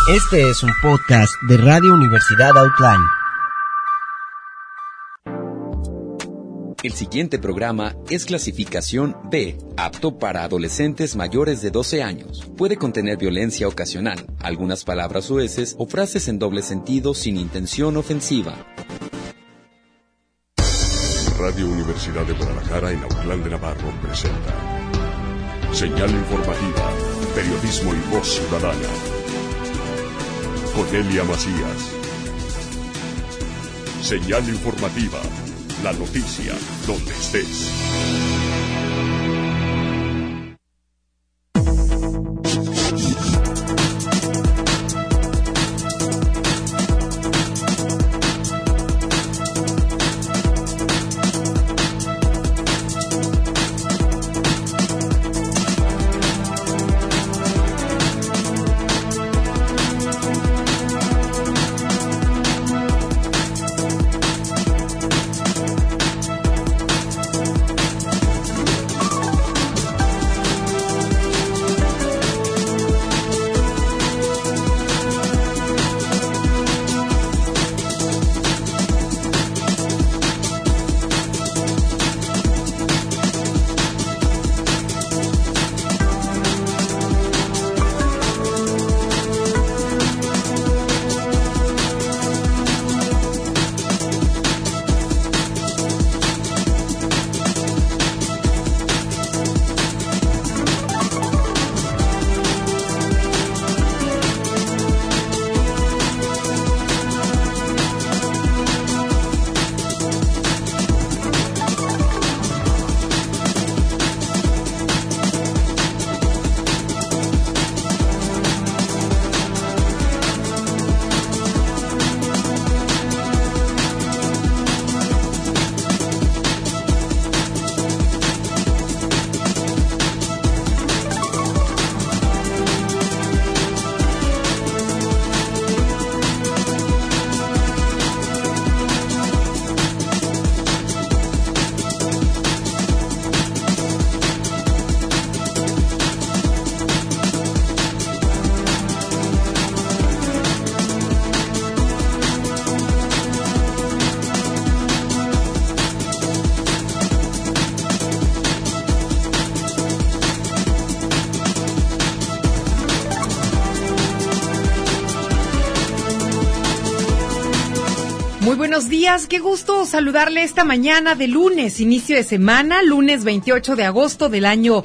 Este es un podcast de Radio Universidad Outline. El siguiente programa es clasificación B, apto para adolescentes mayores de 12 años. Puede contener violencia ocasional, algunas palabras soeces o frases en doble sentido sin intención ofensiva. Radio Universidad de Guadalajara en Autlán de Navarro presenta Señal Informativa, Periodismo y Voz Ciudadana. Cornelia Macías. Señal Informativa, la noticia donde estés. Muy buenos días, qué gusto saludarle esta mañana de lunes, inicio de semana, lunes 28 de agosto del año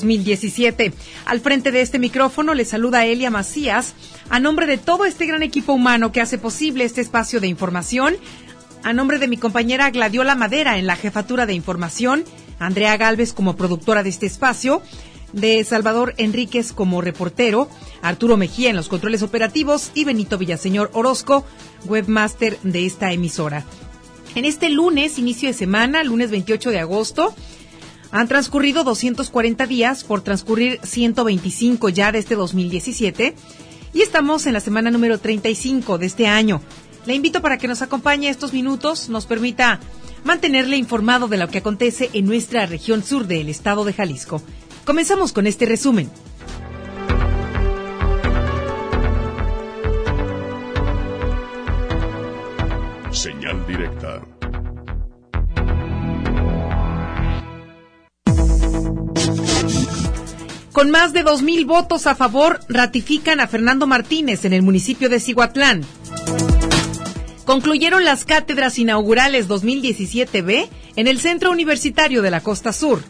2017. Al frente de este micrófono le saluda Elia Macías, a nombre de todo este gran equipo humano que hace posible este espacio de información, a nombre de mi compañera Gladiola Madera en la jefatura de información, Andrea Gálvez como productora de este espacio, de Salvador Enríquez como reportero, Arturo Mejía en los controles operativos y Benito Villaseñor Orozco, webmaster de esta emisora. En este lunes, inicio de semana, lunes 28 de agosto, han transcurrido 240 días por transcurrir 125 ya de este 2017 y estamos en la semana número 35 de este año. Le invito para que nos acompañe estos minutos, nos permita mantenerle informado de lo que acontece en nuestra región sur del estado de Jalisco. Comenzamos con este resumen. Señal directa. Con más de 2,000 votos a favor, ratifican a Fernando Martínez en el municipio de Cihuatlán. Concluyeron las cátedras inaugurales 2017B en el Centro Universitario de la Costa Sur.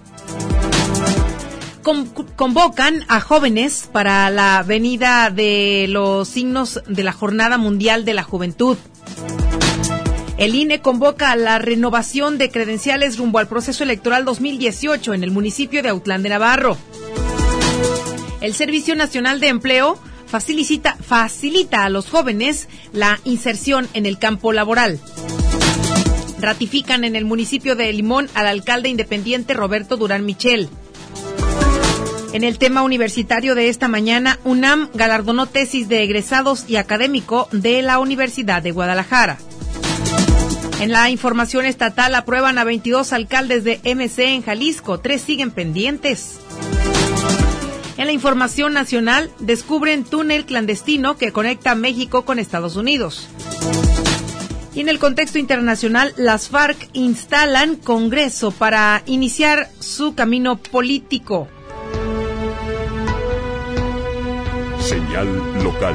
Convocan a jóvenes para la venida de los signos de la Jornada Mundial de la Juventud. El INE convoca a la renovación de credenciales rumbo al proceso electoral 2018 en el municipio de Autlán de Navarro. El Servicio Nacional de Empleo facilita a los jóvenes la inserción en el campo laboral. Ratifican en el municipio de Limón al alcalde independiente Roberto Durán Michel. En el tema universitario de esta mañana, UNAM galardonó tesis de egresados y académico de la Universidad de Guadalajara. En la información estatal aprueban a 22 alcaldes de MC en Jalisco, 3 siguen pendientes. En la información nacional, descubren túnel clandestino que conecta México con Estados Unidos. Y en el contexto internacional, las FARC instalan Congreso para iniciar su camino político. Señal local.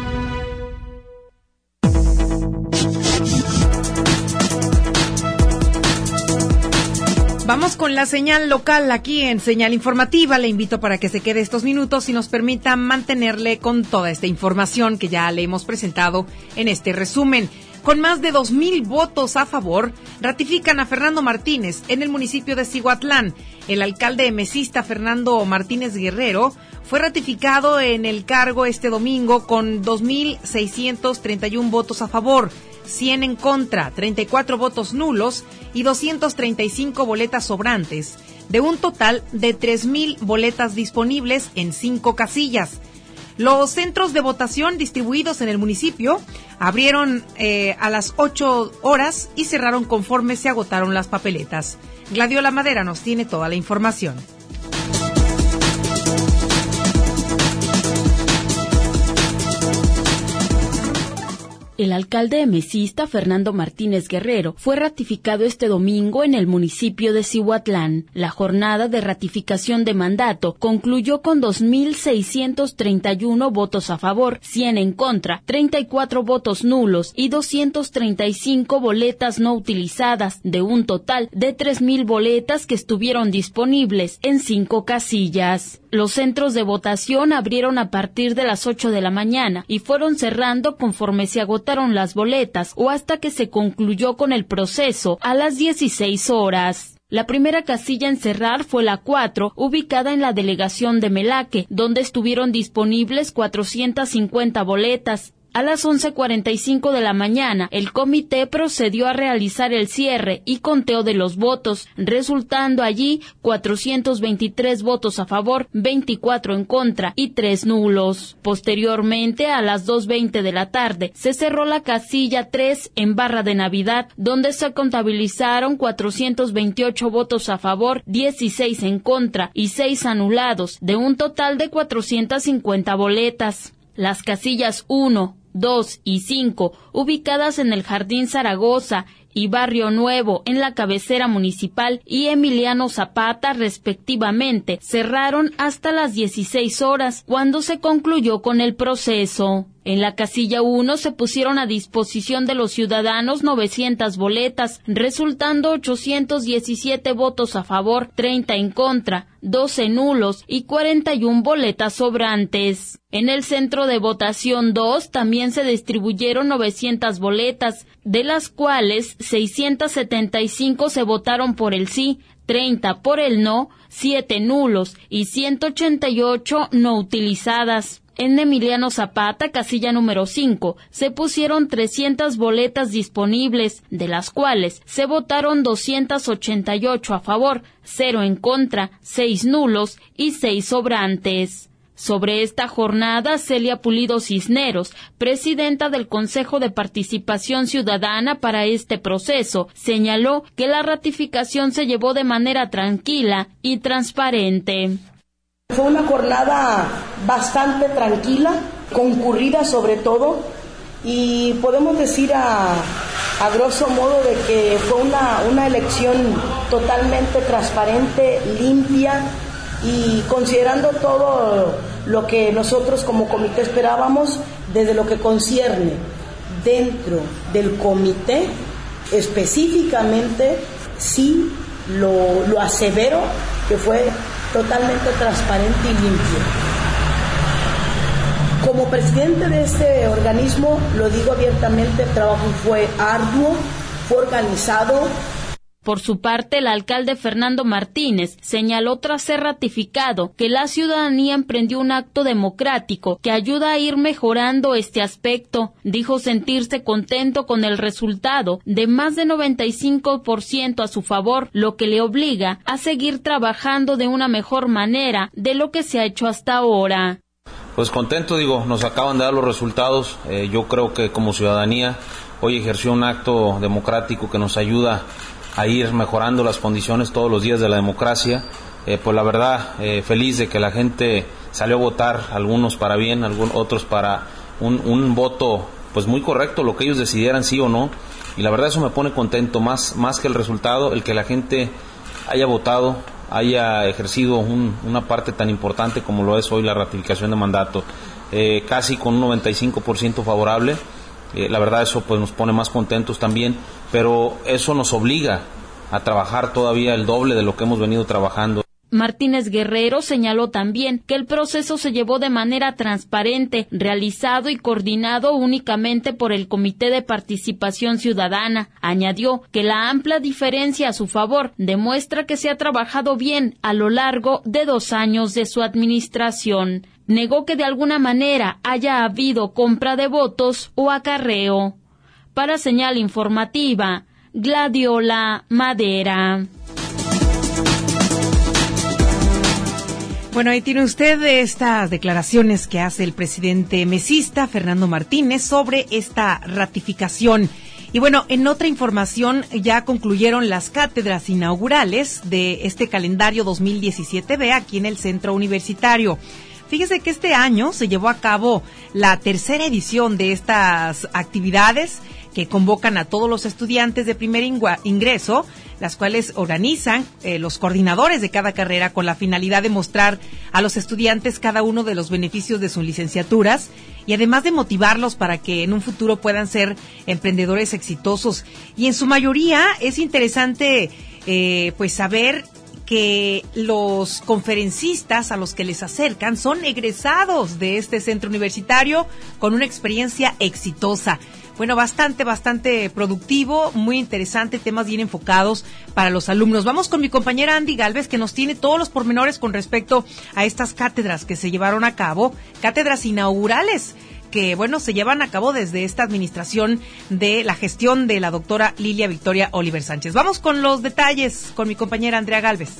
Vamos con la señal local aquí en Señal Informativa. Le invito para que se quede estos minutos y nos permita mantenerle con toda esta información que ya le hemos presentado en este resumen. Con más de 2,000 votos a favor, ratifican a Fernando Martínez en el municipio de Cihuatlán. El alcalde emesista Fernando Martínez Guerrero fue ratificado en el cargo este domingo con 2,631 votos a favor, 100 en contra, 34 votos nulos y 235 boletas sobrantes, de un total de 3,000 boletas disponibles en 5 casillas. Los centros de votación distribuidos en el municipio abrieron a las 8 horas y cerraron conforme se agotaron las papeletas. Gladiola Madera nos tiene toda la información. El alcalde emesista Fernando Martínez Guerrero fue ratificado este domingo en el municipio de Cihuatlán. La jornada de ratificación de mandato concluyó con 2,631 votos a favor, 100 en contra, 34 votos nulos y 235 boletas no utilizadas, de un total de 3,000 boletas que estuvieron disponibles en 5 casillas. Los centros de votación abrieron a partir de las 8 de la mañana y fueron cerrando conforme se agotaron las boletas o hasta que se concluyó con el proceso a las 16 horas. La primera casilla en cerrar fue la 4, ubicada en la delegación de Melaque, donde estuvieron disponibles 450 boletas. A las 11:45 de la mañana, el comité procedió a realizar el cierre y conteo de los votos, resultando allí 423 votos a favor, 24 en contra y 3 nulos. Posteriormente, a las 2:20 de la tarde, se cerró la casilla 3 en Barra de Navidad, donde se contabilizaron 428 votos a favor, 16 en contra y 6 anulados, de un total de 450 boletas. Las casillas 1, 2 y 5, ubicadas en el Jardín Zaragoza y Barrio Nuevo en la cabecera municipal y Emiliano Zapata respectivamente, cerraron hasta las 16 horas, cuando se concluyó con el proceso. En la casilla 1 se pusieron a disposición de los ciudadanos 900 boletas, resultando 817 votos a favor, 30 en contra, 12 nulos y 41 boletas sobrantes. En el centro de votación 2 también se distribuyeron 900 boletas, de las cuales 675 se votaron por el sí, 30 por el no, 7 nulos y 188 no utilizadas. En Emiliano Zapata, casilla número 5, se pusieron 300 boletas disponibles, de las cuales se votaron 288 a favor, 0 en contra, 6 nulos y 6 sobrantes. Sobre esta jornada, Celia Pulido Cisneros, presidenta del Consejo de Participación Ciudadana para este proceso, señaló que la ratificación se llevó de manera tranquila y transparente. Fue una jornada bastante tranquila, concurrida sobre todo, y podemos decir a grosso modo de que fue una elección totalmente transparente, limpia, y considerando todo lo que nosotros como comité esperábamos desde lo que concierne dentro del comité, específicamente sí lo asevero que fue totalmente transparente y limpio. Como presidente de este organismo, lo digo abiertamente, el trabajo fue arduo, fue organizado. Por su parte, el alcalde Fernando Martínez señaló, tras ser ratificado, que la ciudadanía emprendió un acto democrático que ayuda a ir mejorando este aspecto. Dijo sentirse contento con el resultado de más de 95% a su favor, lo que le obliga a seguir trabajando de una mejor manera de lo que se ha hecho hasta ahora. Pues contento, nos acaban de dar los resultados. Yo creo que como ciudadanía hoy ejerció un acto democrático que nos ayuda a ir mejorando las condiciones todos los días de la democracia. Pues la verdad, feliz de que la gente salió a votar, algunos para bien, otros para un voto pues muy correcto, lo que ellos decidieran sí o no, y la verdad eso me pone contento, más que el resultado, el que la gente haya votado, haya ejercido una parte tan importante como lo es hoy la ratificación de mandato, casi con un 95% favorable. La verdad eso pues nos pone más contentos también, pero eso nos obliga a trabajar todavía el doble de lo que hemos venido trabajando. Martínez Guerrero señaló también que el proceso se llevó de manera transparente, realizado y coordinado únicamente por el Comité de Participación Ciudadana. Añadió que la amplia diferencia a su favor demuestra que se ha trabajado bien a lo largo de 2 años de su administración. Negó que de alguna manera haya habido compra de votos o acarreo. Para Señal Informativa, Gladiola Madera. Bueno, ahí tiene usted estas declaraciones que hace el presidente mesista, Fernando Martínez, sobre esta ratificación. Y bueno, en otra información ya concluyeron las cátedras inaugurales de este calendario 2017B aquí en el Centro Universitario. Fíjese que este año se llevó a cabo la 3ª edición de estas actividades que convocan a todos los estudiantes de primer ingreso, las cuales organizan los coordinadores de cada carrera con la finalidad de mostrar a los estudiantes cada uno de los beneficios de sus licenciaturas y además de motivarlos para que en un futuro puedan ser emprendedores exitosos. Y en su mayoría es interesante pues saber que los conferencistas a los que les acercan son egresados de este centro universitario con una experiencia exitosa. Bueno, bastante productivo, muy interesante, temas bien enfocados para los alumnos. Vamos con mi compañera Andy Galvez, que nos tiene todos los pormenores con respecto a estas cátedras que se llevaron a cabo, cátedras inaugurales que, bueno, se llevan a cabo desde esta administración de la gestión de la doctora Lilia Victoria Oliver Sánchez. Vamos con los detalles con mi compañera Andrea Galvez.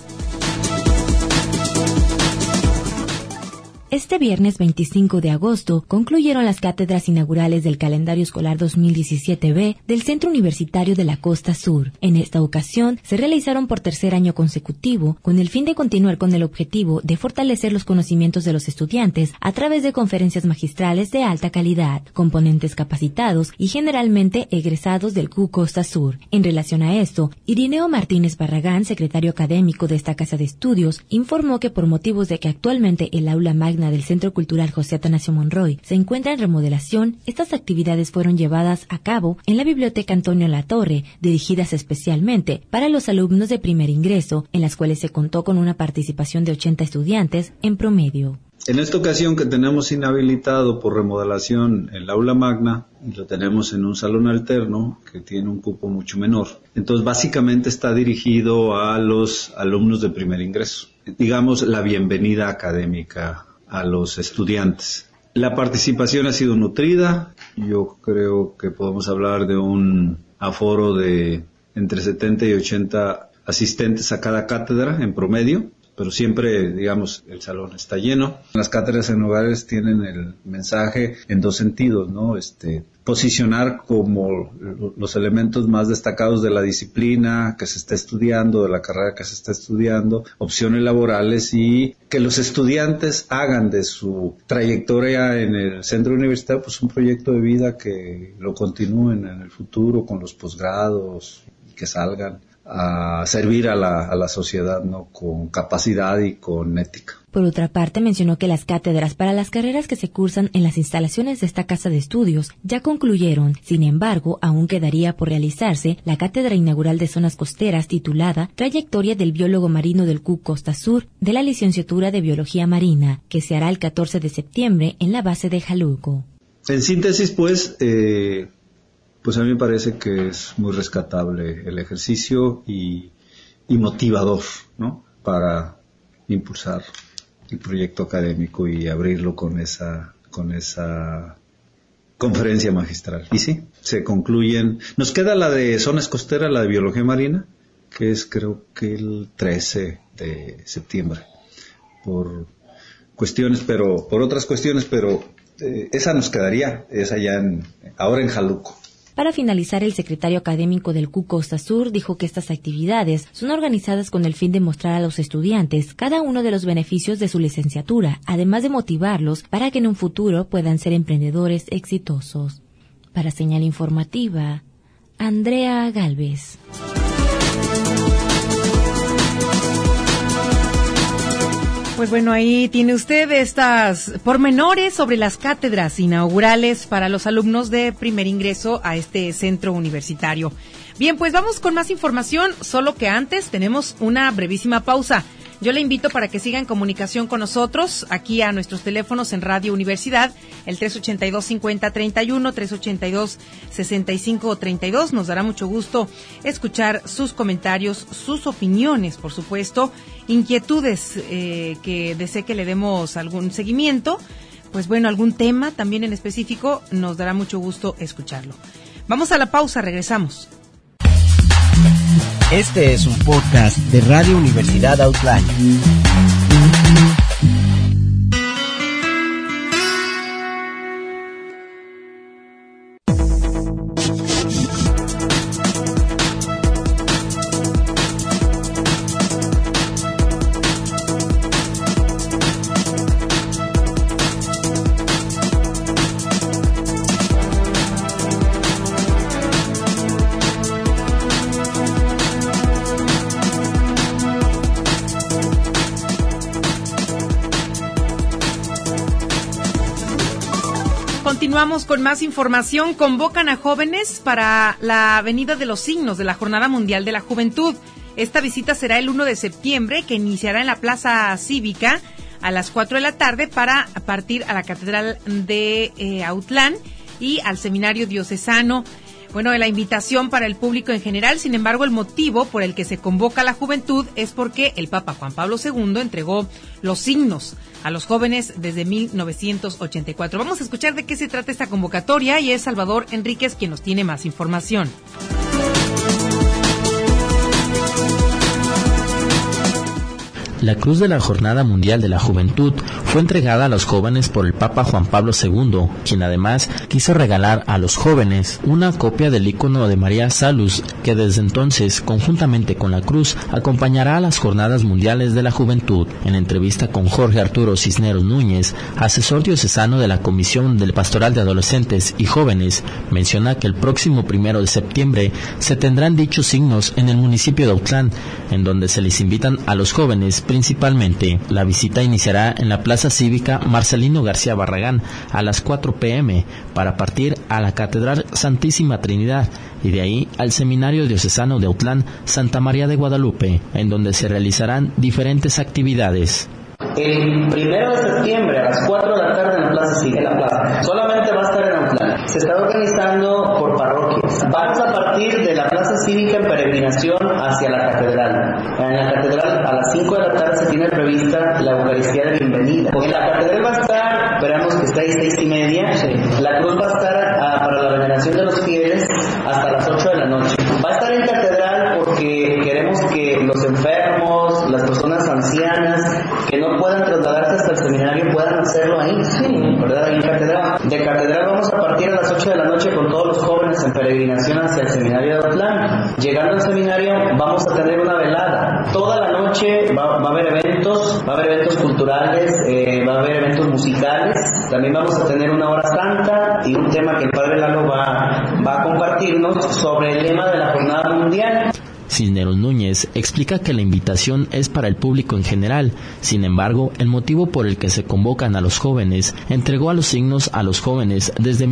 Este viernes 25 de agosto concluyeron las cátedras inaugurales del calendario escolar 2017B del Centro Universitario de la Costa Sur. En esta ocasión se realizaron por 3er año consecutivo con el fin de continuar con el objetivo de fortalecer los conocimientos de los estudiantes a través de conferencias magistrales de alta calidad, con ponentes capacitados y generalmente egresados del CU Costa Sur. En relación a esto, Irineo Martínez Barragán, secretario académico de esta casa de estudios, informó que por motivos de que actualmente el aula magna del Centro Cultural José Atanasio Monroy se encuentra en remodelación, estas actividades fueron llevadas a cabo en la Biblioteca Antonio Latorre, dirigidas especialmente para los alumnos de primer ingreso, en las cuales se contó con una participación de 80 estudiantes en promedio. En esta ocasión que tenemos inhabilitado por remodelación el aula magna, y lo tenemos en un salón alterno que tiene un cupo mucho menor. Entonces básicamente está dirigido a los alumnos de primer ingreso. Digamos la bienvenida académica a los estudiantes. La participación ha sido nutrida. Yo creo que podemos hablar de un aforo de entre 70 y 80 asistentes a cada cátedra en promedio, pero siempre, digamos, el salón está lleno. Las cátedras en hogares tienen el mensaje en 2 sentidos, ¿no? Posicionar como los elementos más destacados de la disciplina que se está estudiando, de la carrera que se está estudiando, opciones laborales y que los estudiantes hagan de su trayectoria en el centro universitario pues un proyecto de vida que lo continúen en el futuro con los posgrados y que salgan a servir a la sociedad, ¿no? Con capacidad y con ética. Por otra parte, mencionó que las cátedras para las carreras que se cursan en las instalaciones de esta casa de estudios ya concluyeron. Sin embargo, aún quedaría por realizarse la cátedra inaugural de zonas costeras titulada Trayectoria del biólogo marino del CU Costa Sur de la licenciatura de Biología Marina, que se hará el 14 de septiembre en la base de Jaluco. En síntesis, pues a mí me parece que es muy rescatable el ejercicio y motivador, ¿no? Para impulsar el proyecto académico y abrirlo con esa conferencia magistral. Y sí, se concluyen. Nos queda la de zonas costeras, la de biología marina, que es creo que el 13 de septiembre. Por otras cuestiones, pero esa nos quedaría, esa ya ahora en Jaluco. Para finalizar, el secretario académico del CU Costa Sur dijo que estas actividades son organizadas con el fin de mostrar a los estudiantes cada uno de los beneficios de su licenciatura, además de motivarlos para que en un futuro puedan ser emprendedores exitosos. Para Señal Informativa, Andrea Galvez. Pues bueno, ahí tiene usted estas pormenores sobre las cátedras inaugurales para los alumnos de primer ingreso a este centro universitario. Bien, pues vamos con más información, solo que antes tenemos una brevísima pausa. Yo le invito para que siga en comunicación con nosotros aquí a nuestros teléfonos en Radio Universidad, el 382-5031, 382-6532. Nos dará mucho gusto escuchar sus comentarios, sus opiniones, por supuesto, inquietudes que desee que le demos algún seguimiento. Pues bueno, algún tema también en específico, nos dará mucho gusto escucharlo. Vamos a la pausa, regresamos. Este es un podcast de Radio Universidad Outline. Continuamos con más información. Convocan a jóvenes para la Avenida de los Signos de la Jornada Mundial de la Juventud. Esta visita será el 1 de septiembre, que iniciará en la Plaza Cívica a las 4 de la tarde para partir a la Catedral de Autlán y al Seminario Diocesano. Bueno, la invitación para el público en general, sin embargo, el motivo por el que se convoca a la juventud es porque el Papa Juan Pablo II entregó los signos a los jóvenes desde 1984. Vamos a escuchar de qué se trata esta convocatoria y es Salvador Enríquez quien nos tiene más información. La Cruz de la Jornada Mundial de la Juventud fue entregada a los jóvenes por el Papa Juan Pablo II, quien además quiso regalar a los jóvenes una copia del ícono de María Salus, que desde entonces, conjuntamente con la Cruz, acompañará a las Jornadas Mundiales de la Juventud. En entrevista con Jorge Arturo Cisneros Núñez, asesor diocesano de la Comisión del Pastoral de Adolescentes y Jóvenes, menciona que el próximo 1 de septiembre se tendrán dichos signos en el municipio de Autlán, en donde se les invitan a los jóvenes principalmente. La visita iniciará en la Plaza Cívica Marcelino García Barragán a las 4 p.m. para partir a la Catedral Santísima Trinidad y de ahí al Seminario Diocesano de Autlán Santa María de Guadalupe, en donde se realizarán diferentes actividades. El 1 de septiembre a las 4 de la tarde en la Plaza Cívica, solamente va a estar en Autlán. Se está organizando por parroquias. Vamos a partir de la Plaza Cívica en peregrinación hacia la Catedral. En la Catedral a las 5 de la tarde se tiene prevista la Eucaristía de bienvenida. En la Catedral va a estar, esperamos que esté 6:30. La cruz va a estar para la veneración de los fieles hasta las 8 de la noche. Va a estar en Catedral porque queremos que los enfermos, las personas ancianas, que no puedan trasladarse hasta el seminario puedan hacerlo ahí, ¿verdad? Ahí en Catedral. De Catedral vamos a partir a las 8 de la noche con todos los jóvenes en peregrinación hacia el seminario de Autlán. Llegando al seminario vamos a tener una velada. Toda la noche va a haber eventos culturales, va a haber eventos musicales. También vamos a tener una hora santa y un tema que el Padre Lalo va a compartirnos sobre el lema de la Jornada Mundial. Cisneros Núñez explica que la invitación es para el público en general. Sin embargo, el motivo por el que se convocan a los jóvenes entregó a los signos a los jóvenes desde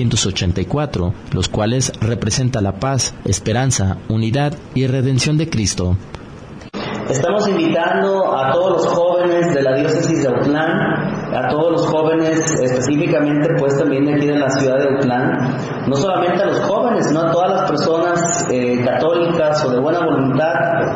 1984, los cuales representan la paz, esperanza, unidad y redención de Cristo. Estamos invitando a todos los jóvenes de la diócesis de Autlán, a todos los jóvenes específicamente pues también de aquí de la ciudad de Autlán, no solamente a los jóvenes, sino a todas las personas católicas o de buena voluntad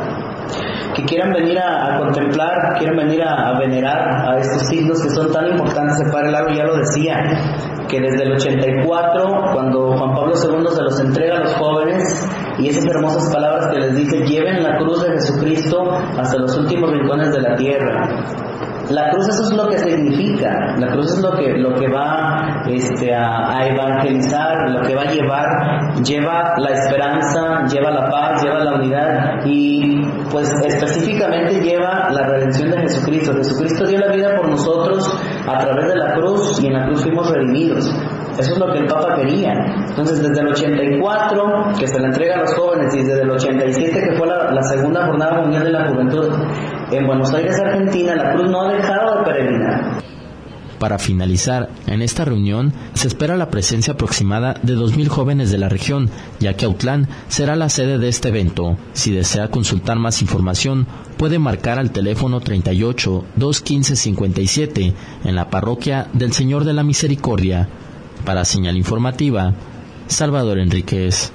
que quieran venir a contemplar, quieran venir a venerar a estos signos que son tan importantes. El Padre Lago ya lo decía, que desde el 84, cuando Juan Pablo II se los entrega a los jóvenes, y esas hermosas palabras que les dice: lleven la cruz de Jesucristo hasta los últimos rincones de la tierra. La cruz, eso es lo que significa. La cruz es lo que va a evangelizar, lo que va a lleva la esperanza, lleva la paz, lleva la unidad y pues específicamente lleva la redención de Jesucristo. Jesucristo dio la vida por nosotros a través de la cruz y en la cruz fuimos redimidos. Eso es lo que el Papa quería. Entonces, desde el 84, que se le entrega a los jóvenes, y desde el 87, que fue la segunda Jornada Mundial de la Juventud en Buenos Aires, Argentina, la cruz no ha dejado de peregrinar. Para finalizar, en esta reunión se espera la presencia aproximada de 2,000 jóvenes de la región, ya que Autlán será la sede de este evento. Si desea consultar más información, puede marcar al teléfono 38 215 57 en la parroquia del Señor de la Misericordia. Para Señal Informativa, Salvador Enríquez.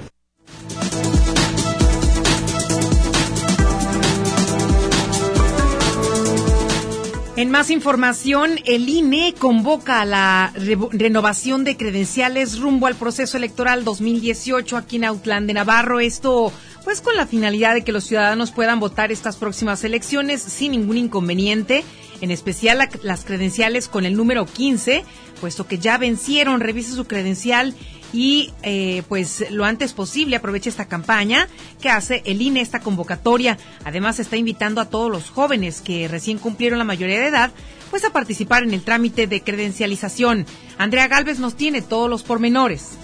En más información, el INE convoca a la renovación de credenciales rumbo al proceso electoral 2018 aquí en Autlán de Navarro. Esto, pues, con la finalidad de que los ciudadanos puedan votar estas próximas elecciones sin ningún inconveniente, en especial las credenciales con el número 15, puesto que ya vencieron. Revise su credencial y pues lo antes posible aproveche esta campaña que hace el INE, esta convocatoria. Además está invitando a todos los jóvenes que recién cumplieron la mayoría de edad pues a participar en el trámite de credencialización. Andrea Gálvez nos tiene todos los pormenores.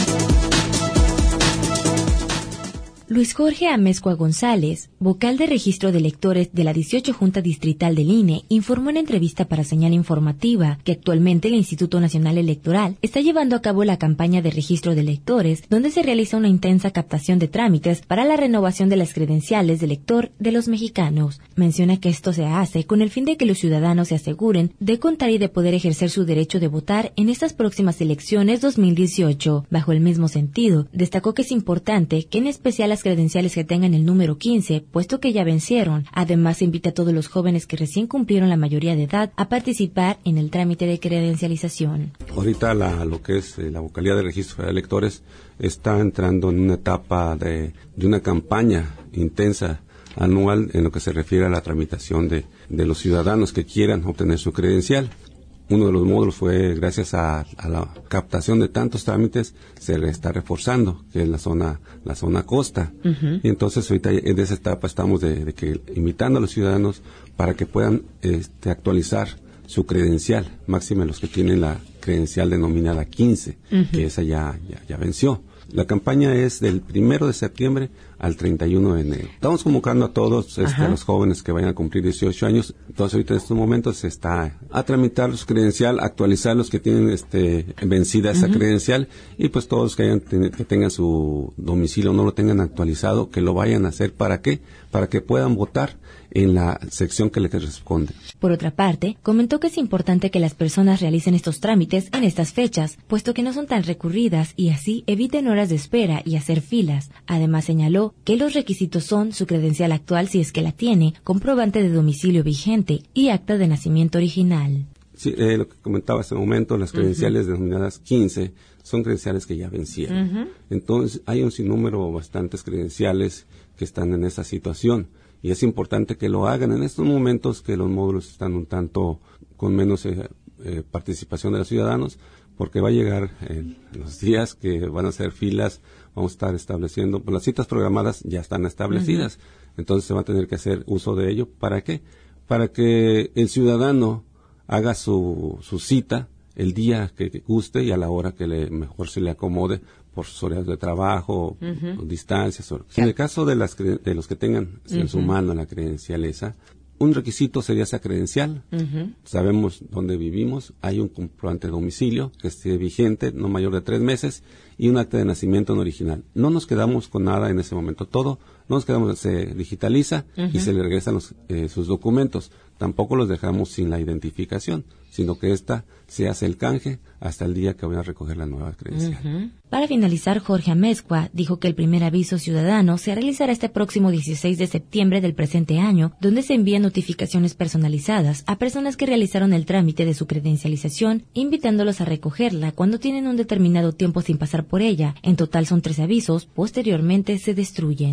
Luis Jorge Amezcua González, vocal de registro de electores de la 18 Junta Distrital del INE, informó en entrevista para Señal Informativa que actualmente el Instituto Nacional Electoral está llevando a cabo la campaña de registro de electores, donde se realiza una intensa captación de trámites para la renovación de las credenciales de elector de los mexicanos. Menciona que esto se hace con el fin de que los ciudadanos se aseguren de contar y de poder ejercer su derecho de votar en estas próximas elecciones 2018. Bajo el mismo sentido, destacó que es importante que en especial las credenciales que tengan el número 15, puesto que ya vencieron. Además, invita a todos los jóvenes que recién cumplieron la mayoría de edad a participar en el trámite de credencialización. Ahorita lo que es la vocalía de registro de electores está entrando en una etapa de una campaña intensa anual en lo que se refiere a la tramitación de los ciudadanos que quieran obtener su credencial. Uno de los módulos fue, gracias a la captación de tantos trámites, se le está reforzando, que es la zona costa. Uh-huh. Y entonces ahorita en esa etapa estamos de que invitando a los ciudadanos para que puedan actualizar su credencial, máxime los que tienen la credencial denominada 15, uh-huh, que esa ya venció. La campaña es del 1 de septiembre al 31 de enero. Estamos convocando a todos a los jóvenes que vayan a cumplir 18 años. Entonces ahorita en estos momentos se está a tramitar su credencial, actualizar los que tienen vencida esa credencial, y pues todos que tengan su domicilio no lo tengan actualizado, que lo vayan a hacer. ¿Para qué? Para que puedan votar en la sección que les corresponde. Por otra parte, comentó que es importante que las personas realicen estos trámites en estas fechas, puesto que no son tan recurridas y así eviten horas de espera y hacer filas. Además, señaló que los requisitos son su credencial actual si es que la tiene, comprobante de domicilio vigente y acta de nacimiento original. Sí, lo que comentaba hace un momento, las credenciales denominadas 15 son credenciales que ya vencieron. Uh-huh. Entonces, hay un sinnúmero, bastantes credenciales que están en esa situación. Y es importante que lo hagan en estos momentos que los módulos están un tanto con menos participación de los ciudadanos, porque va a llegar los días que van a hacer filas, vamos a estar estableciendo, pues las citas programadas ya están establecidas, entonces se va a tener que hacer uso de ello. ¿Para qué? Para que el ciudadano haga su cita el día que guste y a la hora que mejor se le acomode por sus horarios de trabajo, distancias. En el caso de los que tengan en su mano la credencial esa, un requisito sería esa credencial. Sabemos dónde vivimos, hay un comprobante de domicilio que esté vigente, no mayor de 3 meses, y un acta de nacimiento no original. No nos quedamos con nada en ese momento, todo no nos quedamos, se digitaliza y se le regresan sus documentos. Tampoco los dejamos sin la identificación, sino que se hace el canje hasta el día que voy a recoger la nueva credencial. Para finalizar, Jorge Amezcua dijo que el primer aviso ciudadano se realizará este próximo 16 de septiembre del presente año, donde se envían notificaciones personalizadas a personas que realizaron el trámite de su credencialización, invitándolos a recogerla cuando tienen un determinado tiempo sin pasar por ella. En total son 3 avisos, posteriormente se destruyen.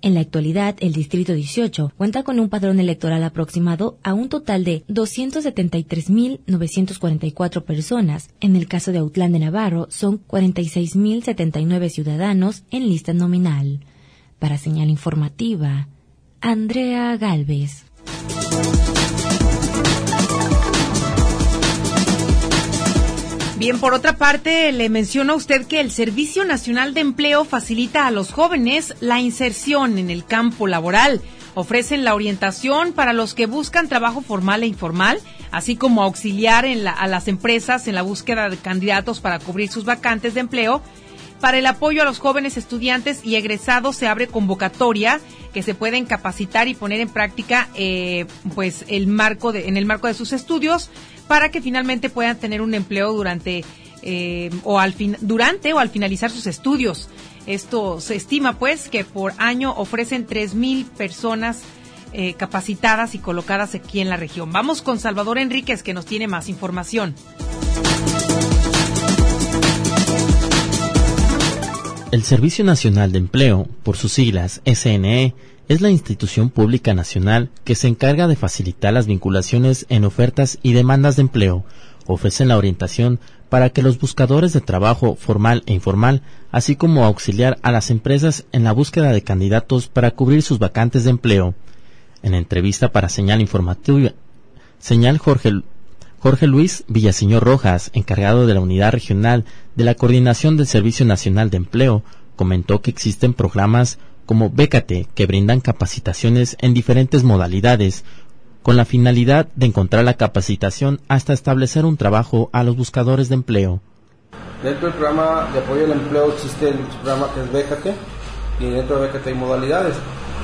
En la actualidad, el Distrito 18 cuenta con un padrón electoral aproximado a un total de 273.944 personas. En el caso de Autlán de Navarro, son 46.079 ciudadanos en lista nominal. Para Señal Informativa, Andrea Galvez. Bien, por otra parte, le menciono a usted que el Servicio Nacional de Empleo facilita a los jóvenes la inserción en el campo laboral. Ofrecen la orientación para los que buscan trabajo formal e informal, así como auxiliar a las empresas en la búsqueda de candidatos para cubrir sus vacantes de empleo. Para el apoyo a los jóvenes estudiantes y egresados se abre convocatoria que se pueden capacitar y poner en práctica en el marco de sus estudios, para que finalmente puedan tener un empleo durante o al finalizar sus estudios. Esto se estima pues que por año ofrecen 3,000 personas capacitadas y colocadas aquí en la región. Vamos con Salvador Enríquez, que nos tiene más información. El Servicio Nacional de Empleo, por sus siglas SNE, es la institución pública nacional que se encarga de facilitar las vinculaciones en ofertas y demandas de empleo. Ofrecen la orientación para que los buscadores de trabajo formal e informal, así como auxiliar a las empresas en la búsqueda de candidatos para cubrir sus vacantes de empleo. En entrevista para Señal Informativa, Jorge Luis Villaseñor Rojas, encargado de la Unidad Regional de la Coordinación del Servicio Nacional de Empleo, comentó que existen programas como Bécate, que brindan capacitaciones en diferentes modalidades, con la finalidad de encontrar la capacitación hasta establecer un trabajo a los buscadores de empleo. Dentro del programa de apoyo al empleo existe el programa que es Bécate, y dentro de Bécate hay modalidades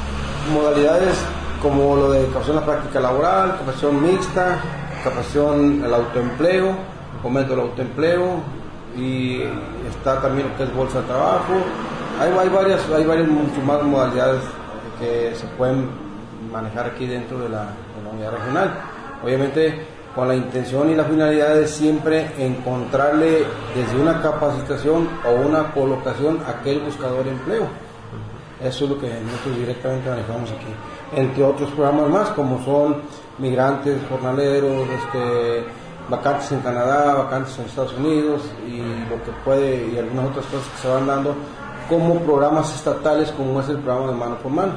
como lo de capacitación a la práctica laboral, capacitación mixta, capacitación al autoempleo, fomento del autoempleo, y está también lo que es bolsa de trabajo. Hay varias mucho más modalidades que se pueden manejar aquí dentro de la unidad regional. Obviamente con la intención y la finalidad de siempre encontrarle desde una capacitación o una colocación a aquel buscador de empleo. Eso es lo que nosotros directamente manejamos aquí. Entre otros programas más, como son migrantes, jornaleros, vacantes en Canadá, vacantes en Estados Unidos, y lo que puede, y algunas otras cosas que se van dando como programas estatales, como es el programa de mano por mano.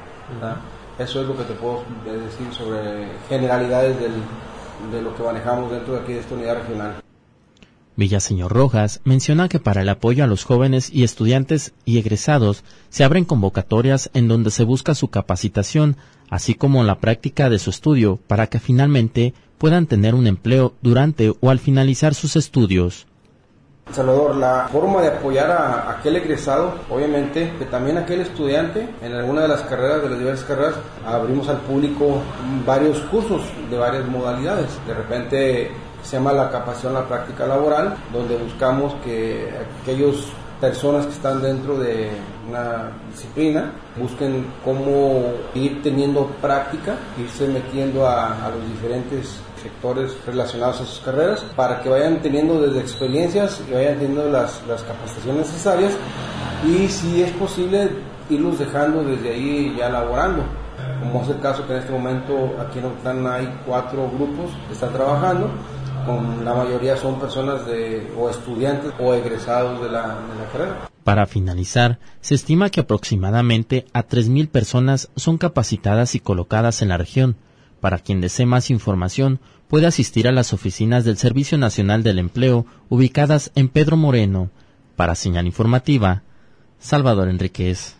Eso es lo que te puedo decir sobre generalidades de lo que manejamos dentro de aquí de esta unidad regional. Villaseñor Rojas menciona que para el apoyo a los jóvenes y estudiantes y egresados se abren convocatorias en donde se busca su capacitación, así como la práctica de su estudio, para que finalmente puedan tener un empleo durante o al finalizar sus estudios. Salvador, la forma de apoyar a aquel egresado, obviamente, que también aquel estudiante, en alguna de las carreras, de las diversas carreras, abrimos al público varios cursos de varias modalidades. De repente se llama la capacitación a la práctica laboral, donde buscamos que aquellas personas que están dentro de una disciplina busquen cómo ir teniendo práctica, irse metiendo a los diferentes sectores relacionados a sus carreras, para que vayan teniendo desde experiencias y vayan teniendo las capacitaciones necesarias, y si es posible irlos dejando desde ahí ya laborando, como es el caso que en este momento aquí en Autlán hay 4 grupos que están trabajando, con la mayoría son personas o estudiantes o egresados de la carrera. Para finalizar, se estima que aproximadamente a 3,000 personas son capacitadas y colocadas en la región. Para quien desee más información, puede asistir a las oficinas del Servicio Nacional del Empleo, ubicadas en Pedro Moreno. Para Señal Informativa, Salvador Enríquez.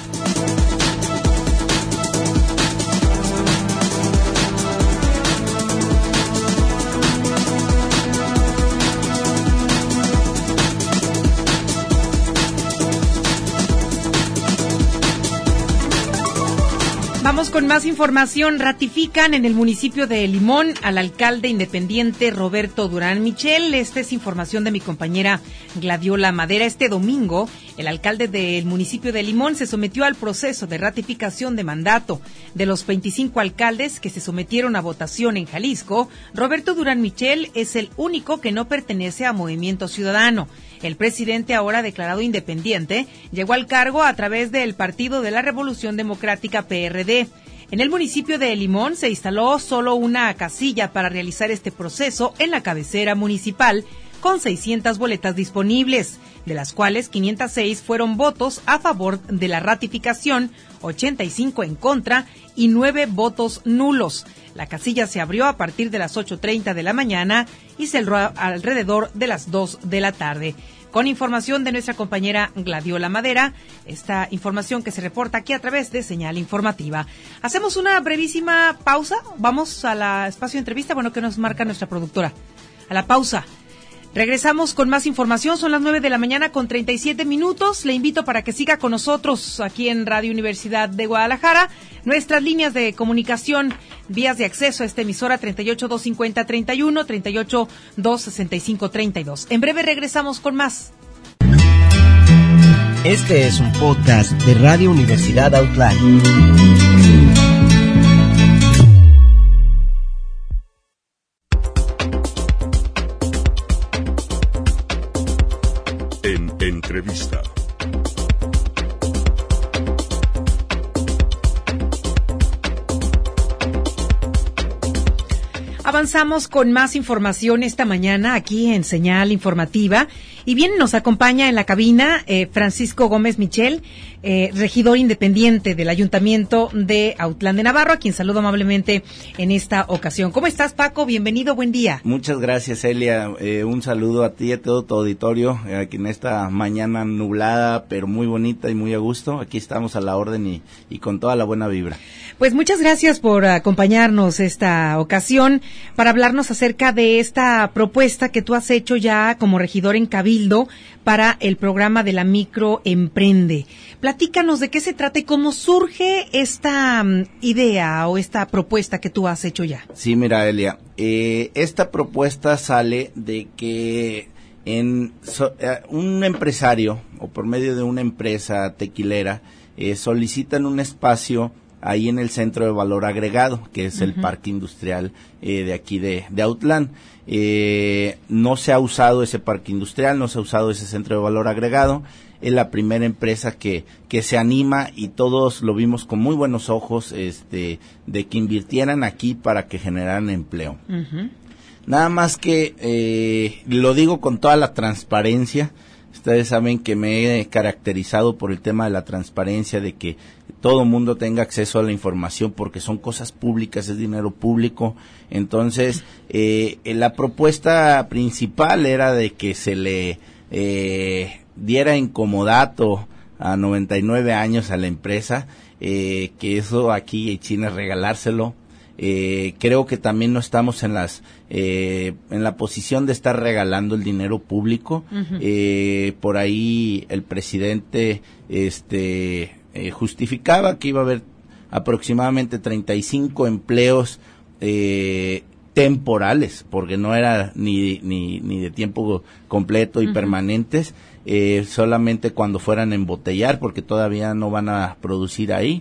Vamos con más información. Ratifican en el municipio de Limón al alcalde independiente Roberto Durán Michel. Esta es información de mi compañera Gladiola Madera. Este domingo, El alcalde del municipio de Limón se sometió al proceso de ratificación de mandato. De los 25 alcaldes que se sometieron a votación en Jalisco, Roberto Durán Michel es el único que no pertenece a Movimiento Ciudadano. El presidente, ahora declarado independiente, llegó al cargo a través del Partido de la Revolución Democrática PRD. En el municipio de Limón se instaló solo una casilla para realizar este proceso en la cabecera municipal, con 600 boletas disponibles, de las cuales 506 fueron votos a favor de la ratificación, 85 en contra y 9 votos nulos. La casilla se abrió a partir de las 8:30 de la mañana y cerró alrededor de las 2 de la tarde. Con información de nuestra compañera Gladiola Madera, esta información que se reporta aquí a través de Señal Informativa. Hacemos una brevísima pausa, vamos a la espacio de entrevista, que nos marca nuestra productora. A la pausa. Regresamos con más información, son las 9 de la mañana con 37 minutos. Le invito para que siga con nosotros aquí en Radio Universidad de Guadalajara. Nuestras líneas de comunicación, vías de acceso a esta emisora 38-250-31, 38-265-32. En breve regresamos con más. Este es un podcast de Radio Universidad Outline. Entrevista. Avanzamos con más información esta mañana aquí en Señal Informativa. Y bien, nos acompaña en la cabina Francisco Gómez Michel, regidor independiente del Ayuntamiento de Autlán de Navarro, a quien saludo amablemente en esta ocasión. ¿Cómo estás, Paco? Bienvenido, buen día. Muchas gracias, Elia. Un saludo a ti y a todo tu auditorio, aquí en esta mañana nublada, pero muy bonita y muy a gusto. Aquí estamos a la orden y con toda la buena vibra. Pues muchas gracias por acompañarnos esta ocasión para hablarnos acerca de esta propuesta que tú has hecho ya como regidor en Cabildo para el programa de la Microemprende. Platícanos de qué se trata y cómo surge esta idea o esta propuesta que tú has hecho ya. Sí, mira, Elia, esta propuesta sale de que un empresario o por medio de una empresa tequilera solicitan un espacio ahí en el centro de valor agregado, que es el parque industrial de aquí de Autlán. No se ha usado ese parque industrial, no se ha usado ese centro de valor agregado. Es la primera empresa que se anima y todos lo vimos con muy buenos ojos de que invirtieran aquí para que generaran empleo. Nada más que lo digo con toda la transparencia. Ustedes saben que me he caracterizado por el tema de la transparencia, de que todo mundo tenga acceso a la información porque son cosas públicas, es dinero público. Entonces, la propuesta principal era de que se le diera en comodato a 99 años a la empresa, que eso aquí en China es regalárselo. Creo que también no estamos en la posición de estar regalando el dinero público. Por ahí el presidente justificaba que iba a haber aproximadamente 35 empleos temporales, porque no era ni de tiempo completo y permanentes, solamente cuando fueran a embotellar, porque todavía no van a producir ahí.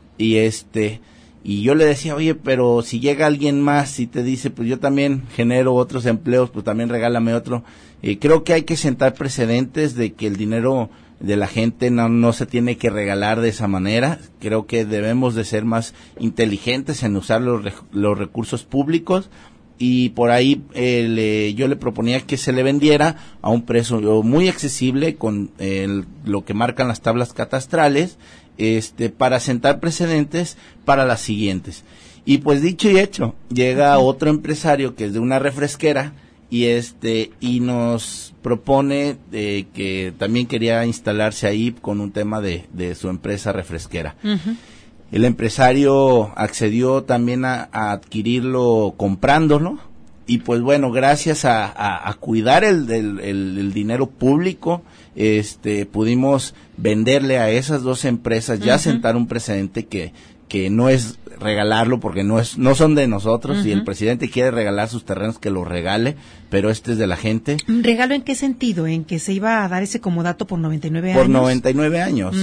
Y yo le decía, oye, pero si llega alguien más y te dice, pues yo también genero otros empleos, pues también regálame otro. Creo que hay que sentar precedentes de que el dinero de la gente no se tiene que regalar de esa manera. Creo que debemos de ser más inteligentes en usar los recursos públicos. Y por ahí yo le proponía que se le vendiera a un precio muy accesible con lo que marcan las tablas catastrales, para sentar precedentes para las siguientes. Y pues dicho y hecho, llega otro empresario que es de una refresquera y nos propone que también quería instalarse ahí con un tema de su empresa refresquera. El empresario accedió también a adquirirlo comprándolo, y pues bueno, gracias a cuidar el dinero público, pudimos venderle a esas dos empresas, ya sentar un precedente que que no es regalarlo porque no son de nosotros. Si el presidente quiere regalar sus terrenos, que los regale, pero este es de la gente. ¿Regalo en qué sentido? ¿En que se iba a dar ese comodato por 99 años? Por 99 años.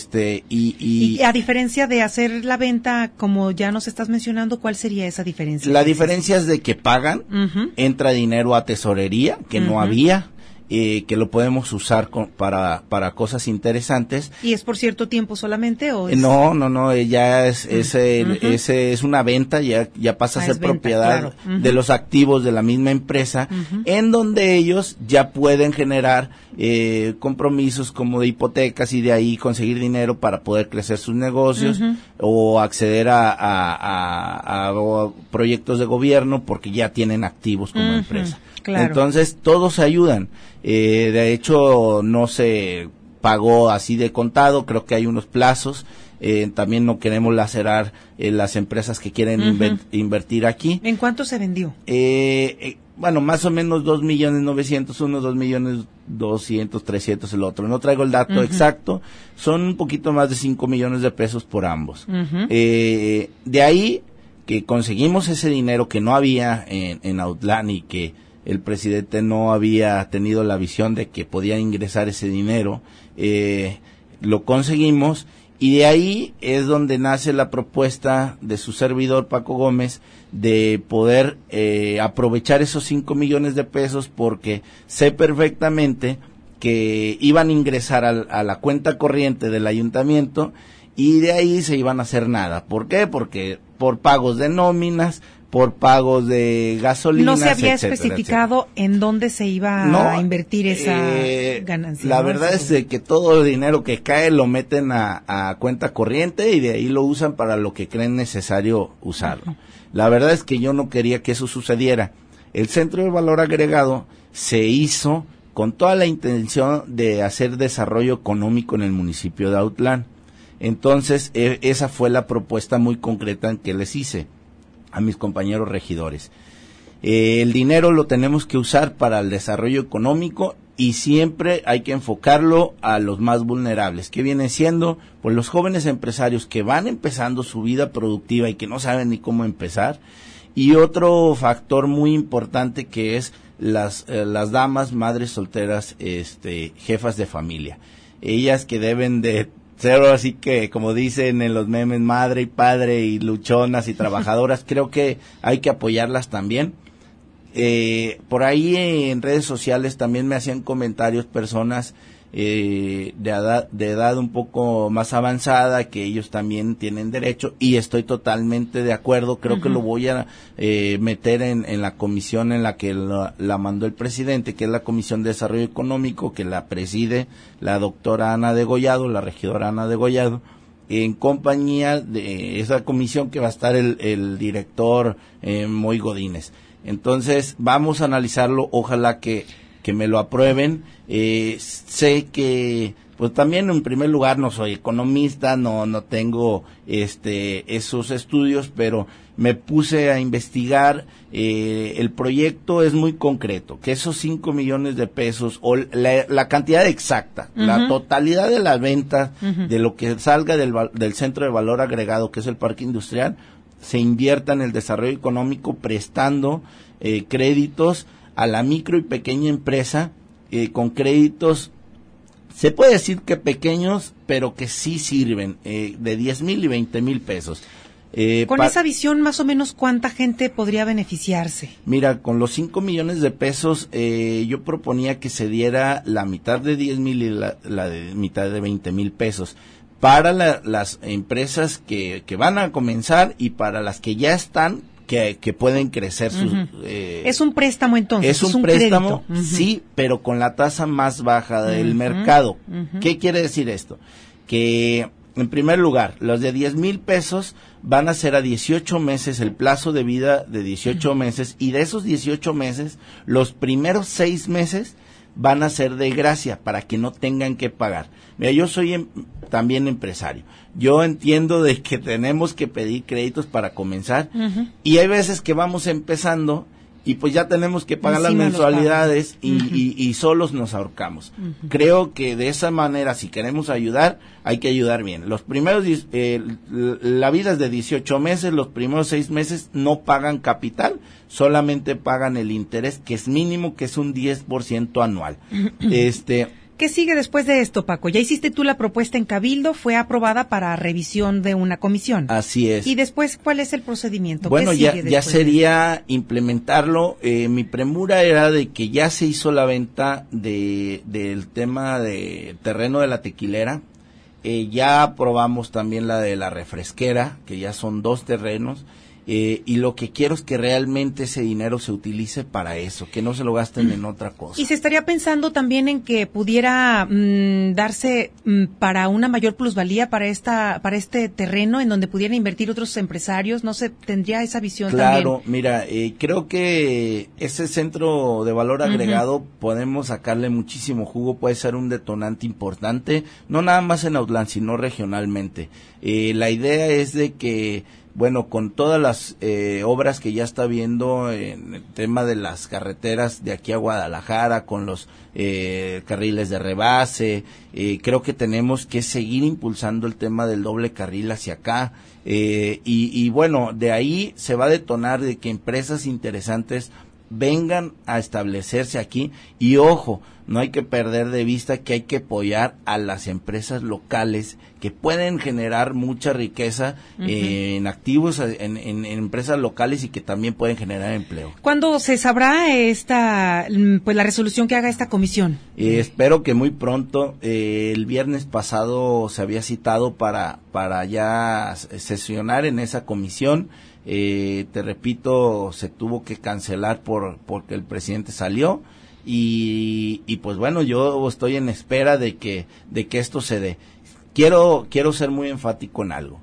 Y a diferencia de hacer la venta, como ya nos estás mencionando, ¿cuál sería esa diferencia? La diferencia es de que pagan, entra dinero a tesorería, que no había, que lo podemos usar para cosas interesantes. ¿Y es por cierto tiempo solamente o es? No, ya ese es una venta, ya pasa a ser propiedad de los activos de la misma empresa, en donde ellos ya pueden generar compromisos como de hipotecas y de ahí conseguir dinero para poder crecer sus negocios o acceder a proyectos de gobierno porque ya tienen activos como empresa. Claro. Entonces todos se ayudan. De hecho no se pagó así de contado, creo que hay unos plazos. También no queremos lacerar las empresas que quieren invertir aquí. ¿En cuánto se vendió? Bueno, más o menos 2.900.000 uno, 2.200.000, 300 el otro. No traigo el dato exacto. Son un poquito más de 5 millones de pesos por ambos. De ahí que conseguimos ese dinero que no había en Autlán y que el presidente no había tenido la visión de que podía ingresar ese dinero, lo conseguimos y de ahí es donde nace la propuesta de su servidor Paco Gómez de poder aprovechar esos 5 millones de pesos porque sé perfectamente que iban a ingresar a la cuenta corriente del ayuntamiento y de ahí se iban a hacer nada. ¿Por qué? Porque por pagos de nóminas, por pagos de gasolina. No se había especificado en dónde se iba a invertir esa ganancia. La verdad es de que todo el dinero que cae lo meten a cuenta corriente y de ahí lo usan para lo que creen necesario usarlo. La verdad es que yo no quería que eso sucediera. El Centro de Valor Agregado se hizo con toda la intención de hacer desarrollo económico en el municipio de Autlán. Entonces, esa fue la propuesta muy concreta que les hice a mis compañeros regidores. El dinero lo tenemos que usar para el desarrollo económico y siempre hay que enfocarlo a los más vulnerables, que vienen siendo pues los jóvenes empresarios que van empezando su vida productiva y que no saben ni cómo empezar, y otro factor muy importante que es las damas, madres solteras, jefas de familia, ellas que deben de ser así que, como dicen en los memes, madre y padre y luchonas y trabajadoras, creo que hay que apoyarlas también. Por ahí en redes sociales también me hacían comentarios personas de edad un poco más avanzada, que ellos también tienen derecho, y estoy totalmente de acuerdo. Creo que lo voy a meter en la comisión en la que la mandó el presidente, que es la Comisión de Desarrollo Económico, que la preside la doctora Ana Degollado, la regidora Ana Degollado, en compañía de esa comisión que va a estar el director Moy Godínez. Entonces vamos a analizarlo, ojalá que me lo aprueben. Sé que pues también en primer lugar no soy economista, no tengo esos estudios, pero me puse a investigar. El proyecto es muy concreto, que esos 5 millones de pesos o la cantidad exacta, la totalidad de las ventas de lo que salga del Centro de Valor Agregado, que es el Parque Industrial, se invierta en el desarrollo económico prestando créditos a la micro y pequeña empresa, con créditos, se puede decir que pequeños, pero que sí sirven, de 10,000 y 20,000 pesos. Con esa visión, más o menos, ¿cuánta gente podría beneficiarse? Mira, con los 5 millones de pesos, yo proponía que se diera la mitad de 10,000 y la mitad de 20,000 pesos. Para las empresas que van a comenzar y para las que ya están, que pueden crecer sus... es un préstamo entonces. Es un préstamo, sí, pero con la tasa más baja del mercado. ¿Qué quiere decir esto? Que, en primer lugar, los de 10,000 pesos van a ser a 18 meses, el plazo de vida de 18 meses, y de esos 18 meses, los primeros 6 meses van a ser de gracia para que no tengan que pagar. Mira, yo soy también empresario. Yo entiendo de que tenemos que pedir créditos para comenzar, y hay veces que vamos empezando y pues ya tenemos que pagar las mensualidades y solos nos ahorcamos. Creo que de esa manera, si queremos ayudar, hay que ayudar bien. Los primeros, la vida es de 18 meses, los primeros 6 meses no pagan capital, solamente pagan el interés, que es mínimo, que es un 10% anual. ¿Qué sigue después de esto, Paco? Ya hiciste tú la propuesta en Cabildo, fue aprobada para revisión de una comisión. Así es. ¿Y después cuál es el procedimiento? Bueno, ya sería implementarlo. Mi premura era de que ya se hizo la venta del tema de terreno de la tequilera. Ya aprobamos también la de la refresquera, que ya son 2 terrenos. Y lo que quiero es que realmente ese dinero se utilice para eso, que no se lo gasten en otra cosa. Y se estaría pensando también en que pudiera darse para una mayor plusvalía para este terreno, en donde pudieran invertir otros empresarios. No se tendría esa visión también. Claro, mira, creo que ese centro de valor agregado podemos sacarle muchísimo jugo, puede ser un detonante importante, no nada más en Autlán, sino regionalmente. La idea es de que, bueno, con todas las obras que ya está viendo en el tema de las carreteras de aquí a Guadalajara, con los carriles de rebase, creo que tenemos que seguir impulsando el tema del doble carril hacia acá, y bueno, de ahí se va a detonar de que empresas interesantes vengan a establecerse aquí, y ojo, no hay que perder de vista que hay que apoyar a las empresas locales que pueden generar mucha riqueza en activos, en empresas locales, y que también pueden generar empleo. ¿Cuándo se sabrá la resolución que haga esta comisión? Espero que muy pronto. El viernes pasado se había citado para ya sesionar en esa comisión. Te repito, se tuvo que cancelar porque el presidente salió. Y pues bueno, yo estoy en espera de que esto se dé. Quiero ser muy enfático en algo.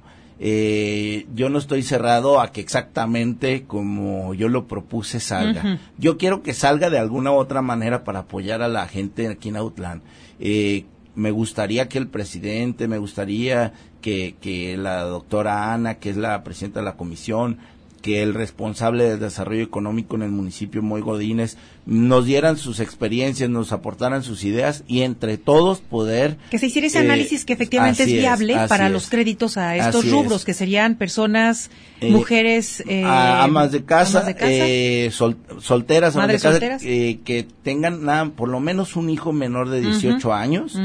Yo no estoy cerrado a que exactamente como yo lo propuse salga. Yo quiero que salga de alguna u otra manera para apoyar a la gente aquí en Autlán. Me gustaría que el presidente, me gustaría que la doctora Ana, que es la presidenta de la comisión, que el responsable del desarrollo económico en el municipio, Moy Godínez, nos dieran sus experiencias, nos aportaran sus ideas, y entre todos poder... Que se hiciera ese análisis que efectivamente es viable para los créditos a estos rubros, que serían personas, mujeres... amas de casa, solteras, amas de casa, que tengan por lo menos un hijo menor de 18 años,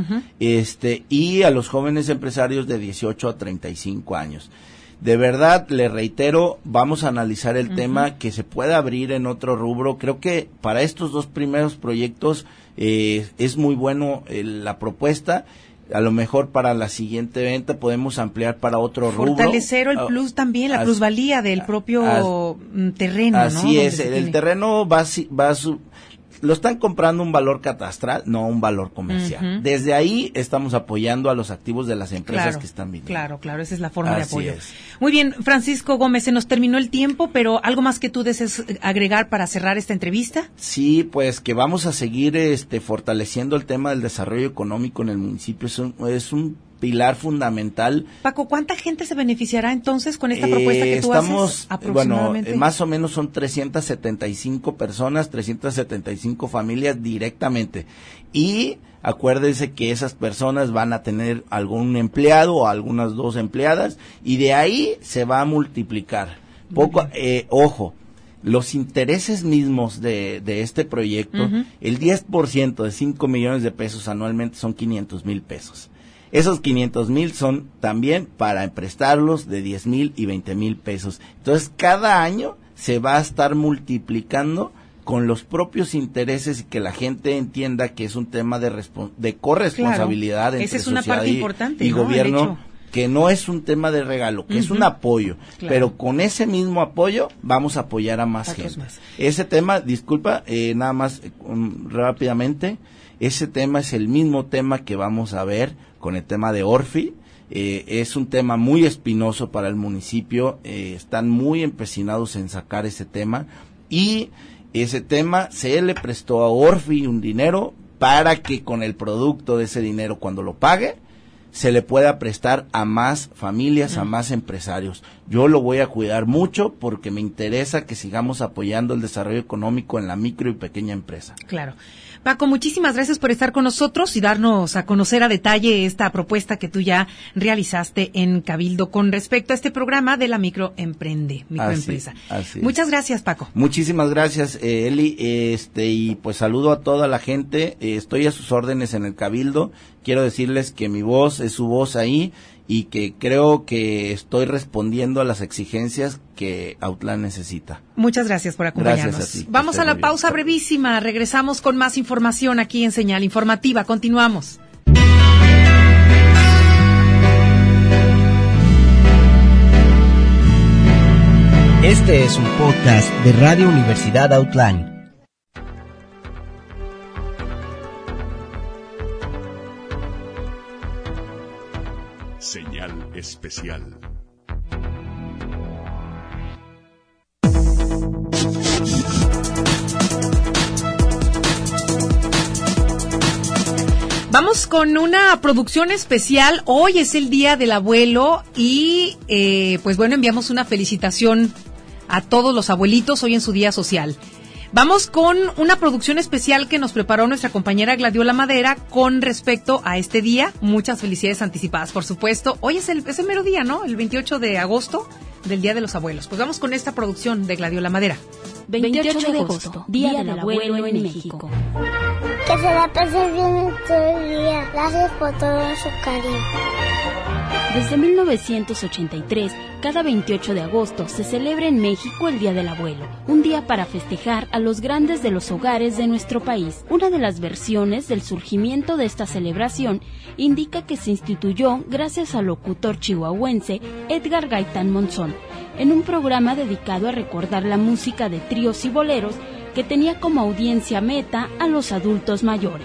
y a los jóvenes empresarios de 18 a 35 años. De verdad, le reitero, vamos a analizar el tema, que se pueda abrir en otro rubro. Creo que para estos 2 primeros proyectos es muy bueno la propuesta. A lo mejor para la siguiente venta podemos ampliar para otro rubro. Fortalecer el plus también, la plusvalía del propio terreno, ¿no? Así es, el terreno lo están comprando un valor catastral, no un valor comercial. Desde ahí estamos apoyando a los activos de las empresas que están viniendo. Claro, esa es la forma de apoyo. Muy bien, Francisco Gómez, se nos terminó el tiempo, pero ¿algo más que tú desees agregar para cerrar esta entrevista? Sí, pues que vamos a seguir fortaleciendo el tema del desarrollo económico en el municipio. Es un pilar fundamental. Paco, ¿cuánta gente se beneficiará entonces con esta propuesta que tú haces aproximadamente? Bueno, más o menos son 375 personas, 375 familias directamente. Y acuérdense que esas personas van a tener algún empleado o algunas 2 empleadas, y de ahí se va a multiplicar. Ojo, los intereses mismos de este proyecto, el 10% de 5 millones de pesos anualmente son 500,000 pesos. Esos 500,000 son también para prestarlos de 10,000 y 20,000 pesos. Entonces, cada año se va a estar multiplicando con los propios intereses, y que la gente entienda que es un tema de corresponsabilidad entre esa es una parte importante, y gobierno, que no es un tema de regalo, que es un apoyo, pero con ese mismo apoyo vamos a apoyar a más gente. Ese tema, disculpa, nada más rápidamente, ese tema es el mismo tema que vamos a ver con el tema de Orfi. Es un tema muy espinoso para el municipio, están muy empecinados en sacar ese tema, y ese tema se le prestó a Orfi un dinero para que con el producto de ese dinero, cuando lo pague, se le pueda prestar a más familias, a más empresarios. Yo lo voy a cuidar mucho porque me interesa que sigamos apoyando el desarrollo económico en la micro y pequeña empresa. Claro. Paco, muchísimas gracias por estar con nosotros y darnos a conocer a detalle esta propuesta que tú ya realizaste en Cabildo con respecto a este programa de la microempresa. Así Muchas gracias, Paco. Muchísimas gracias, Eli, y pues saludo a toda la gente. Estoy a sus órdenes en el Cabildo. Quiero decirles que mi voz es su voz ahí y que creo que estoy respondiendo a las exigencias que Autlán necesita. Muchas gracias por acompañarnos. Gracias a ti. Vamos a la pausa brevísima. Regresamos con más información aquí en Señal Informativa. Continuamos. Este es un podcast de Radio Universidad Autlán. Señal especial. Vamos con una producción especial. Hoy es el Día del Abuelo y pues bueno, enviamos una felicitación a todos los abuelitos hoy en su día social. Vamos con una producción especial que nos preparó nuestra compañera Gladiola Madera con respecto a este día. Muchas felicidades anticipadas, por supuesto. Hoy es el mero día, ¿no? El 28 de agosto del Día de los Abuelos. Pues vamos con esta producción de Gladiola Madera. 28 de agosto, Día del Abuelo en México. Que se la pase bien en todo el día. Gracias por todo su cariño. Desde 1983, cada 28 de agosto se celebra en México el Día del Abuelo, un día para festejar a los grandes de los hogares de nuestro país. Una de las versiones del surgimiento de esta celebración indica que se instituyó gracias al locutor chihuahuense Edgar Gaitán Monzón, en un programa dedicado a recordar la música de tríos y boleros que tenía como audiencia meta a los adultos mayores.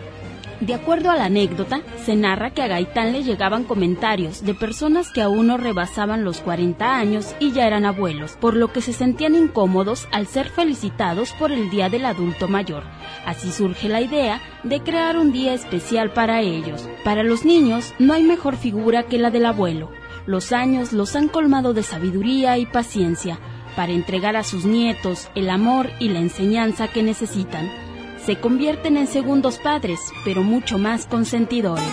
De acuerdo a la anécdota, se narra que a Gaitán le llegaban comentarios de personas que aún no rebasaban los 40 años y ya eran abuelos, por lo que se sentían incómodos al ser felicitados por el Día del Adulto Mayor. Así surge la idea de crear un día especial para ellos. Para los niños no hay mejor figura que la del abuelo. Los años los han colmado de sabiduría y paciencia para entregar a sus nietos el amor y la enseñanza que necesitan. Se convierten en segundos padres, pero mucho más consentidores.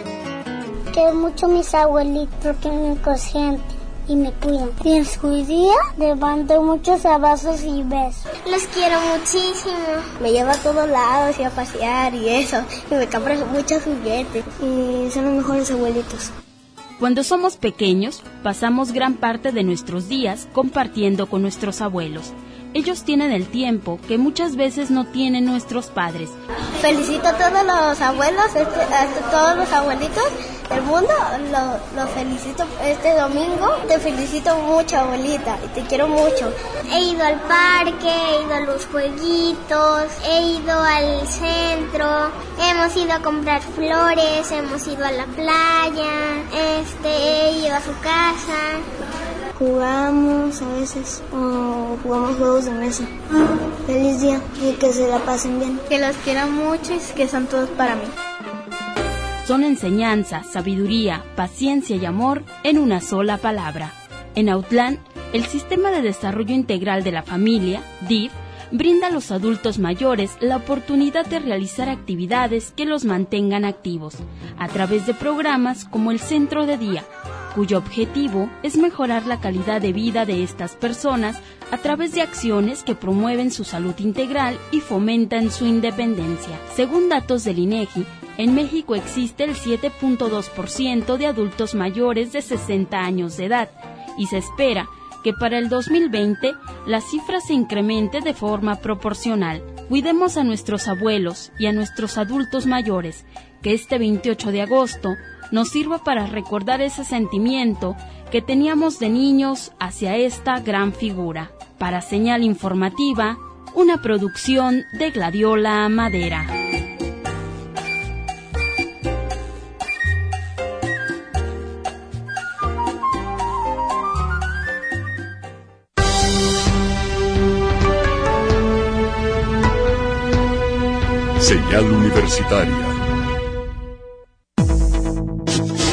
Quiero mucho a mis abuelitos que me consienten y me cuidan. Y en su día les mando muchos abrazos y besos. Los quiero muchísimo. Me lleva a todos lados y a pasear y eso. Y me compra muchos juguetes. Y son los mejores abuelitos. Cuando somos pequeños, pasamos gran parte de nuestros días compartiendo con nuestros abuelos. Ellos tienen el tiempo que muchas veces no tienen nuestros padres. Felicito a todos los abuelos, a todos los abuelitos del mundo. Los felicito este domingo. Te felicito mucho, abuelita, y te quiero mucho. He ido al parque, he ido a los jueguitos, he ido al centro, hemos ido a comprar flores, hemos ido a la playa, he ido a su casa. Jugamos a veces o jugamos juegos de mesa. Feliz día y que se la pasen bien. Que los quiero mucho y que son todos para mí. Son enseñanza, sabiduría, paciencia y amor en una sola palabra. En Autlán, el Sistema de Desarrollo Integral de la Familia, DIF, brinda a los adultos mayores la oportunidad de realizar actividades que los mantengan activos, a través de programas como el Centro de Día, cuyo objetivo es mejorar la calidad de vida de estas personas a través de acciones que promueven su salud integral y fomentan su independencia. Según datos del INEGI, en México existe el 7.2% de adultos mayores de 60 años de edad y se espera que para el 2020 la cifra se incremente de forma proporcional. Cuidemos a nuestros abuelos y a nuestros adultos mayores, que este 28 de agosto nos sirva para recordar ese sentimiento que teníamos de niños hacia esta gran figura. Para Señal Informativa, una producción de Gladiola Madera. Señal Universitaria.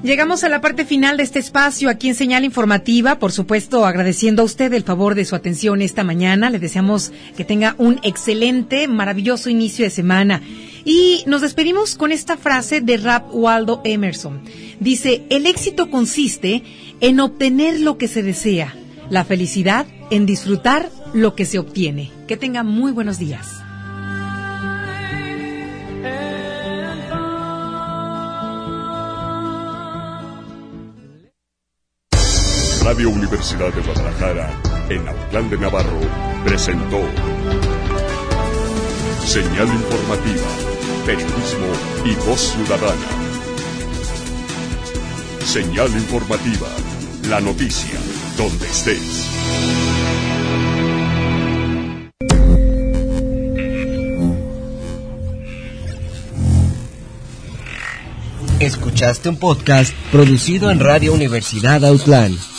Llegamos a la parte final de este espacio aquí en Señal Informativa, por supuesto agradeciendo a usted el favor de su atención esta mañana. Le deseamos que tenga un excelente, maravilloso inicio de semana. Y nos despedimos con esta frase de Ralph Waldo Emerson. Dice, el éxito consiste en obtener lo que se desea, la felicidad en disfrutar lo que se obtiene. Que tenga muy buenos días. Radio Universidad de Guadalajara, en Autlán de Navarro, presentó Señal Informativa, periodismo y voz ciudadana. Señal Informativa, la noticia, donde estés. Escuchaste un podcast producido en Radio Universidad Autlán.